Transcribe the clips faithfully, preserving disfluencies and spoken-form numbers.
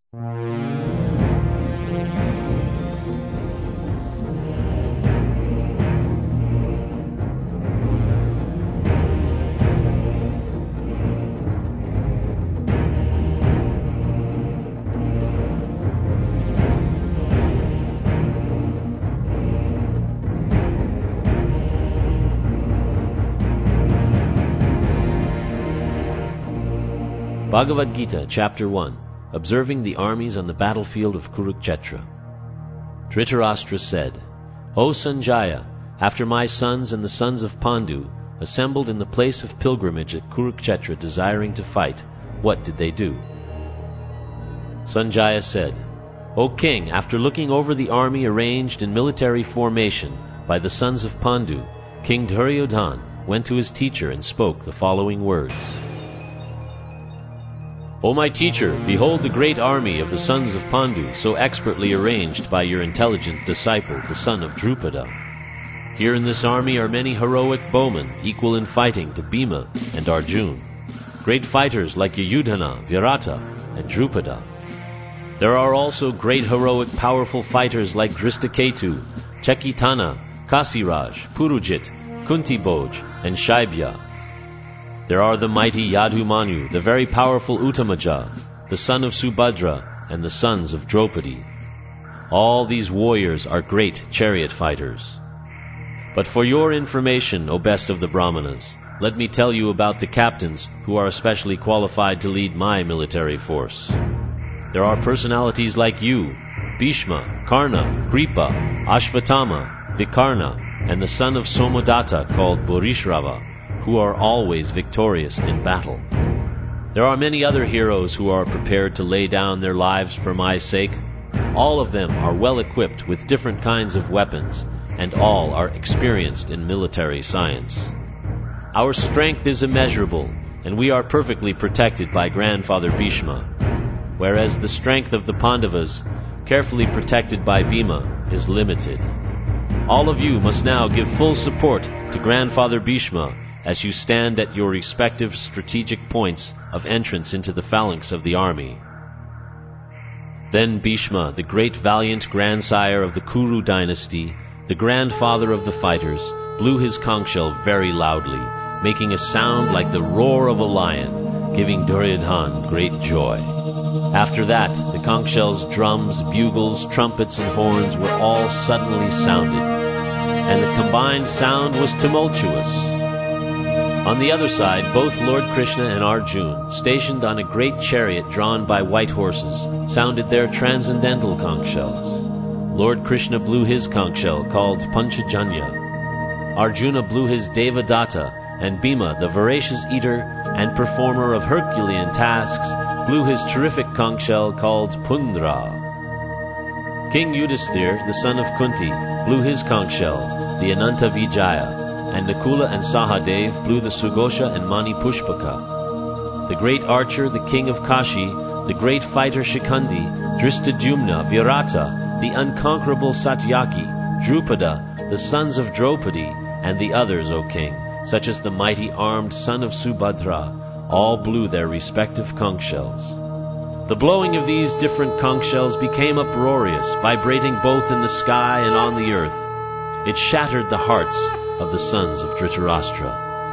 Bhagavad Gita, Chapter one, Observing the Armies on the Battlefield of Kurukshetra. Dhritarashtra said, O Sanjaya, after my sons and the sons of Pandu assembled in the place of pilgrimage at Kurukshetra desiring to fight, what did they do? Sanjaya said, O king, after looking over the army arranged in military formation by the sons of Pandu, King Duryodhana went to his teacher and spoke the following words. O my teacher, behold the great army of the sons of Pandu, so expertly arranged by your intelligent disciple, the son of Drupada. Here in this army are many heroic bowmen, equal in fighting to Bhima and Arjun, great fighters like Yuyudhana, Virata, and Drupada. There are also great heroic powerful fighters like Drishtaketu, Chekitana, Kasiraj, Purujit, Kuntibhoj, and Shaibya. There are the mighty Yadumanu, the very powerful Uttamaja, the son of Subhadra, and the sons of Draupadi. All these warriors are great chariot fighters. But for your information, O best of the Brahmanas, let me tell you about the captains who are especially qualified to lead my military force. There are personalities like you, Bhishma, Karna, Kripa, Ashvatthama, Vikarna, and the son of Somadatta called Bhurishrava, who are always victorious in battle. There are many other heroes who are prepared to lay down their lives for my sake. All of them are well equipped with different kinds of weapons, and all are experienced in military science. Our strength is immeasurable, and we are perfectly protected by Grandfather Bhishma, whereas the strength of the Pandavas, carefully protected by Bhima, is limited. All of you must now give full support to Grandfather Bhishma as you stand at your respective strategic points of entrance into the phalanx of the army. Then Bhishma, the great valiant grandsire of the Kuru dynasty, the grandfather of the fighters, blew his conch shell very loudly, making a sound like the roar of a lion, giving Duryodhana great joy. After that, the conch shells, drums, bugles, trumpets, and horns were all suddenly sounded, and the combined sound was tumultuous. On the other side, both Lord Krishna and Arjun, stationed on a great chariot drawn by white horses, sounded their transcendental conch shells. Lord Krishna blew his conch shell, called Panchajanya. Arjuna blew his Devadatta, and Bhima, the voracious eater and performer of Herculean tasks, blew his terrific conch shell, called Pundra. King Yudhisthira, the son of Kunti, blew his conch shell, the Ananta Vijaya, and Nakula and Sahadev blew the Sugosha and Mani Pushpaka. The great archer, the king of Kashi, the great fighter Shikandi, Drishtadyumna, Virata, the unconquerable Satyaki, Drupada, the sons of Draupadi, and the others, O king, such as the mighty armed son of Subhadra, all blew their respective conch shells. The blowing of these different conch shells became uproarious, vibrating both in the sky and on the earth. It shattered the hearts of the sons of Dhritarashtra.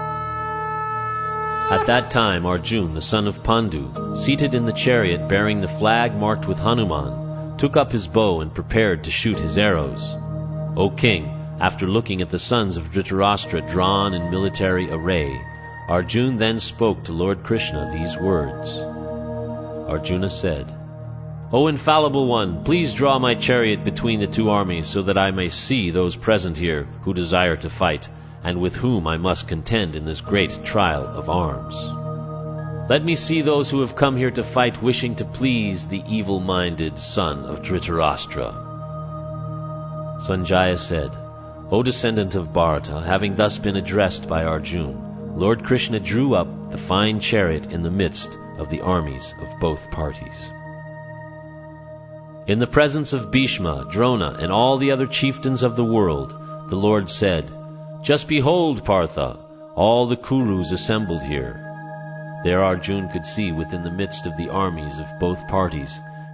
At that time Arjun, the son of Pandu, seated in the chariot bearing the flag marked with Hanuman, took up his bow and prepared to shoot his arrows. O king, after looking at the sons of Dhritarashtra drawn in military array, Arjun then spoke to Lord Krishna these words. Arjuna said, O infallible one, please draw my chariot between the two armies so that I may see those present here who desire to fight, and with whom I must contend in this great trial of arms. Let me see those who have come here to fight wishing to please the evil-minded son of Dhritarashtra. Sanjaya said, O descendant of Bharata, having thus been addressed by Arjun, Lord Krishna drew up the fine chariot in the midst of the armies of both parties. In the presence of Bhishma, Drona, and all the other chieftains of the world, the Lord said, Just behold, Partha, all the Kurus assembled here. There Arjun could see within the midst of the armies of both parties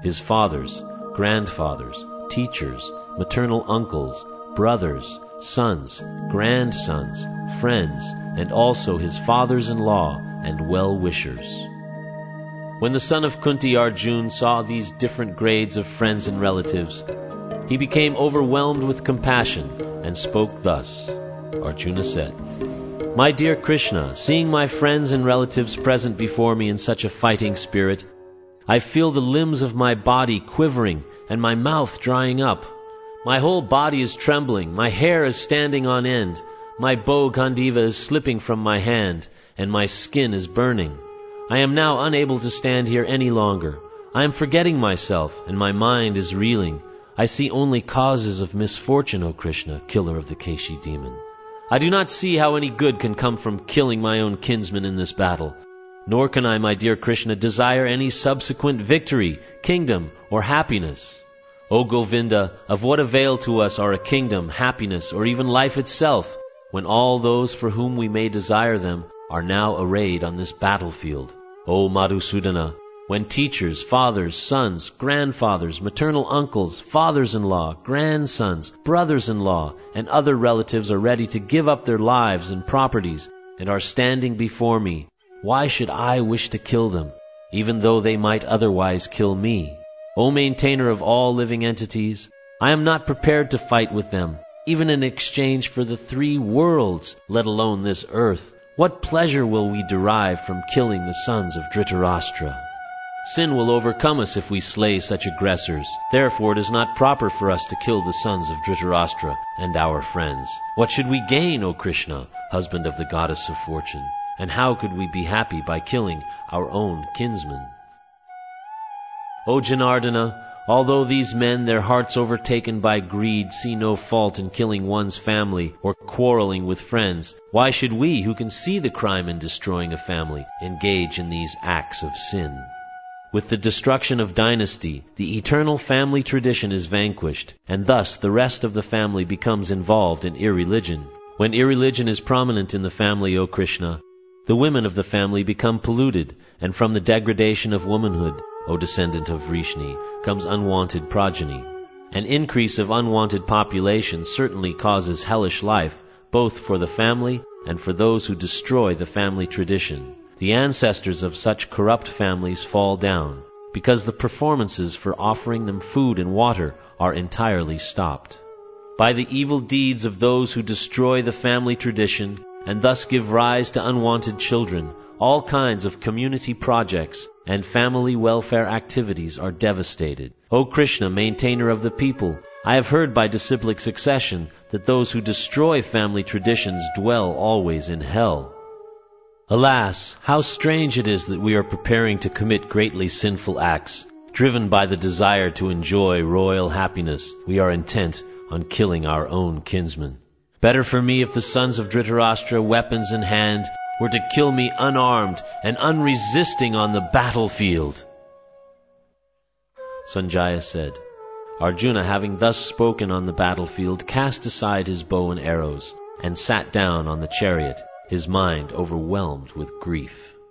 his fathers, grandfathers, teachers, maternal uncles, brothers, sons, grandsons, friends, and also his fathers-in-law and well-wishers. When the son of Kunti Arjun saw these different grades of friends and relatives, he became overwhelmed with compassion and spoke thus. Arjuna said, "My dear Krishna, seeing my friends and relatives present before me in such a fighting spirit, I feel the limbs of my body quivering and my mouth drying up. My whole body is trembling, my hair is standing on end, my bow Gandiva is slipping from my hand, and my skin is burning. I am now unable to stand here any longer. I am forgetting myself, and my mind is reeling. I see only causes of misfortune, O Krishna, killer of the Keshi demon. I do not see how any good can come from killing my own kinsman in this battle. Nor can I, my dear Krishna, desire any subsequent victory, kingdom, or happiness. O Govinda, of what avail to us are a kingdom, happiness, or even life itself, when all those for whom we may desire them are now arrayed on this battlefield? O Madhusudana, when teachers, fathers, sons, grandfathers, maternal uncles, fathers-in-law, grandsons, brothers-in-law, and other relatives are ready to give up their lives and properties and are standing before me, why should I wish to kill them, even though they might otherwise kill me? O maintainer of all living entities, I am not prepared to fight with them, even in exchange for the three worlds, let alone this earth. What pleasure will we derive from killing the sons of Dhritarashtra? Sin will overcome us if we slay such aggressors. Therefore it is not proper for us to kill the sons of Dhritarashtra and our friends. What should we gain, O Krishna, husband of the goddess of fortune? And how could we be happy by killing our own kinsmen? O Janardana, although these men, their hearts overtaken by greed, see no fault in killing one's family or quarreling with friends, why should we, who can see the crime in destroying a family, engage in these acts of sin? With the destruction of dynasty, the eternal family tradition is vanquished, and thus the rest of the family becomes involved in irreligion. When irreligion is prominent in the family, O Krishna, the women of the family become polluted, and from the degradation of womanhood, O descendant of Vrishni, comes unwanted progeny. An increase of unwanted population certainly causes hellish life, both for the family and for those who destroy the family tradition. The ancestors of such corrupt families fall down, because the performances for offering them food and water are entirely stopped. By the evil deeds of those who destroy the family tradition, and thus give rise to unwanted children, all kinds of community projects and family welfare activities are devastated. O Krishna, maintainer of the people, I have heard by disciplic succession that those who destroy family traditions dwell always in hell. Alas, how strange it is that we are preparing to commit greatly sinful acts. Driven by the desire to enjoy royal happiness, we are intent on killing our own kinsmen. Better for me if the sons of Dhritarashtra, weapons in hand, were to kill me unarmed and unresisting on the battlefield. Sanjaya said, Arjuna, having thus spoken on the battlefield, cast aside his bow and arrows, and sat down on the chariot, his mind overwhelmed with grief.